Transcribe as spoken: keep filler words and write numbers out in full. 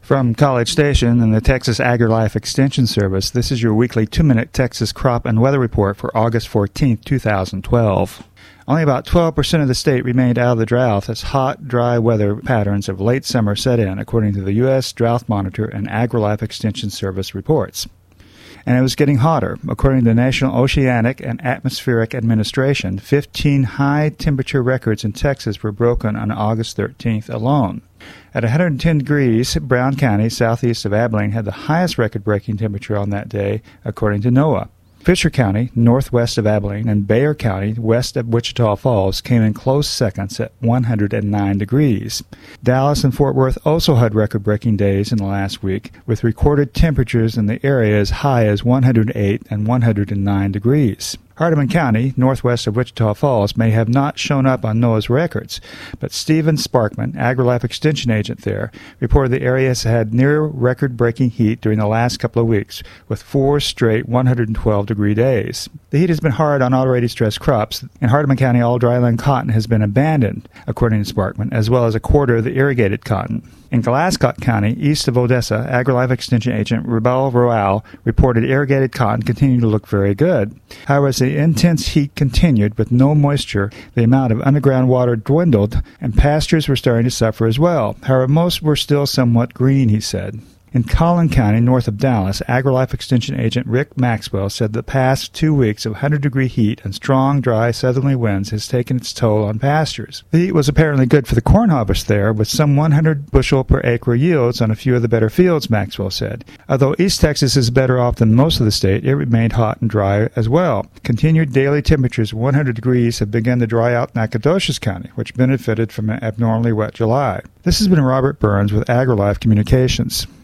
From College Station and the Texas AgriLife Extension Service, this is your weekly two-minute Texas crop and weather report for August fourteenth, two thousand twelve. Only about twelve percent of the state remained out of the drought as hot, dry weather patterns of late summer set in, according to the U S Drought Monitor and AgriLife Extension Service reports. And it was getting hotter. According to the National Oceanic and Atmospheric Administration, fifteen high-temperature records in Texas were broken on August thirteenth alone. At one hundred ten degrees, Brown County, southeast of Abilene, had the highest record-breaking temperature on that day, according to NOAA. Fisher County, northwest of Abilene, and Bayer County, west of Wichita Falls, came in close seconds at one hundred nine degrees. Dallas and Fort Worth also had record-breaking days in the last week, with recorded temperatures in the area as high as one hundred eight and one hundred nine degrees. Hardeman County, northwest of Wichita Falls, may have not shown up on NOAA's records, but Stephen Sparkman, AgriLife Extension agent there, reported the area has had near record-breaking heat during the last couple of weeks, with four straight one hundred twelve degree days. The heat has been hard on already stressed crops. In Hardeman County, all dryland cotton has been abandoned, according to Sparkman, as well as a quarter of the irrigated cotton. In Glasscock County, east of Odessa, AgriLife Extension agent Rebel Royale reported irrigated cotton continued to look very good. However, as the intense heat continued with no moisture, the amount of underground water dwindled, and pastures were starting to suffer as well. However, most were still somewhat green, he said. In Collin County, north of Dallas, AgriLife Extension agent Rick Maxwell said the past two weeks of one hundred degree heat and strong, dry southerly winds has taken its toll on pastures. The heat was apparently good for the corn harvest there, with some one hundred bushel per acre yields on a few of the better fields, Maxwell said. Although East Texas is better off than most of the state, it remained hot and dry as well. Continued daily temperatures of one hundred degrees have begun to dry out Nacogdoches County, which benefited from an abnormally wet July. This has been Robert Burns with AgriLife Communications.